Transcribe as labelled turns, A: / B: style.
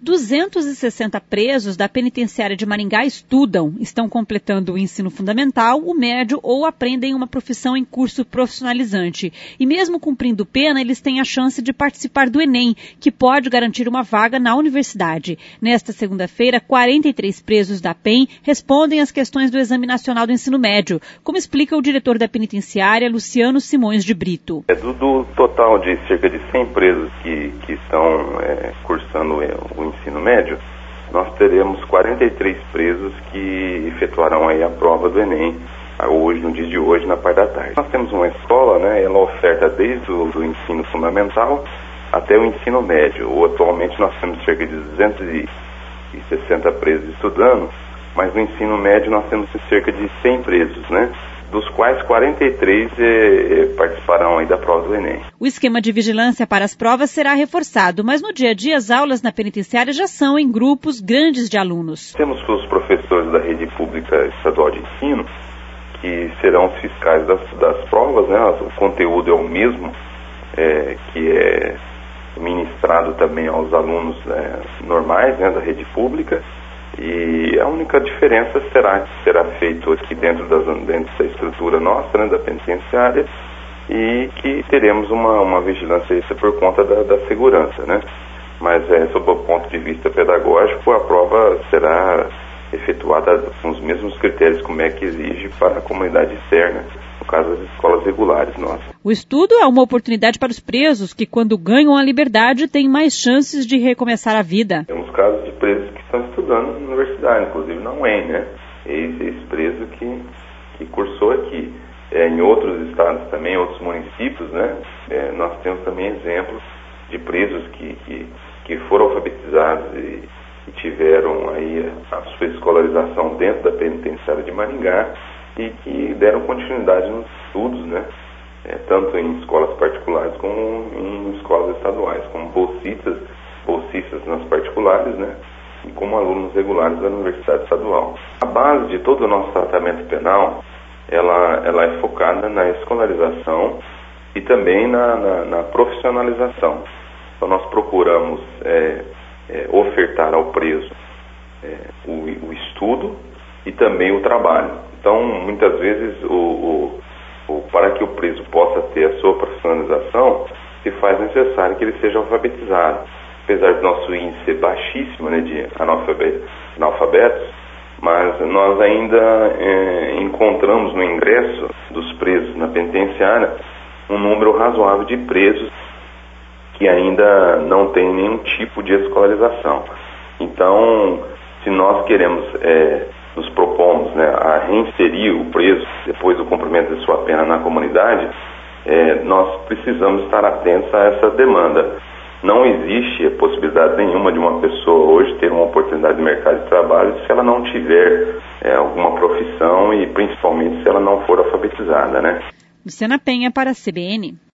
A: 260 presos da penitenciária de Maringá estão completando o ensino fundamental, o médio ou aprendem uma profissão em curso profissionalizante. E mesmo cumprindo pena, eles têm a chance de participar do Enem, que pode garantir uma vaga na universidade. Nesta segunda-feira, 43 presos da PEN respondem às questões do Exame Nacional do Ensino Médio, como explica o diretor da penitenciária, Luciano Simões de Brito.
B: Do total de cerca de 100 presos que estão cursando o ensino médio, nós teremos 43 presos que efetuarão aí a prova do Enem, hoje, no dia de hoje, na parte da tarde. Nós temos uma escola, ela oferta desde o ensino fundamental até o ensino médio. Atualmente nós temos cerca de 260 presos estudando, mas no ensino médio nós temos cerca de 100 presos, dos quais 43 participarão aí da prova do Enem.
A: O esquema de vigilância para as provas será reforçado, mas no dia a dia as aulas na penitenciária já são em grupos grandes de alunos.
B: Temos os professores da rede pública estadual de ensino, que serão os fiscais das provas, o conteúdo é o mesmo, que é ministrado também aos alunos normais da rede pública. E a única diferença será feito aqui dentro da estrutura nossa, da penitenciária, e que teremos uma vigilância extra por conta da segurança, Mas, sob o ponto de vista pedagógico, a prova será efetuada com os mesmos critérios como é que exige para a comunidade externa, no caso das escolas regulares nossas.
A: O estudo é uma oportunidade para os presos que, quando ganham a liberdade, têm mais chances de recomeçar a vida.
B: Temos casos de presos que estão estudando na universidade, inclusive na UEM, Esse preso que cursou aqui. Em outros estados também, outros municípios, nós temos também exemplos de presos que foram alfabetizados e tiveram aí a sua escolarização dentro da penitenciária de Maringá e que deram continuidade nos estudos, tanto em escolas particulares como em escolas estaduais, como bolsistas nas particulares, e como alunos regulares da Universidade Estadual. A base de todo o nosso tratamento penal, ela é focada na escolarização e também na profissionalização. Então nós procuramos ofertar ao preso o estudo e também o trabalho. Então, muitas vezes, para que o preso possa ter a sua profissionalização, se faz necessário que ele seja alfabetizado. Apesar do nosso índice ser baixíssimo de analfabetos, mas nós ainda encontramos no ingresso dos presos na penitenciária um número razoável de presos que ainda não tem nenhum tipo de escolarização. Então, se nós queremos, nos propomos a reinserir o preso depois do cumprimento de sua pena na comunidade, nós precisamos estar atentos a essa demanda. Não existe possibilidade nenhuma de uma pessoa hoje ter uma oportunidade de mercado de trabalho se ela não tiver alguma profissão e principalmente se ela não for alfabetizada,
A: Luciana Penha para a CBN.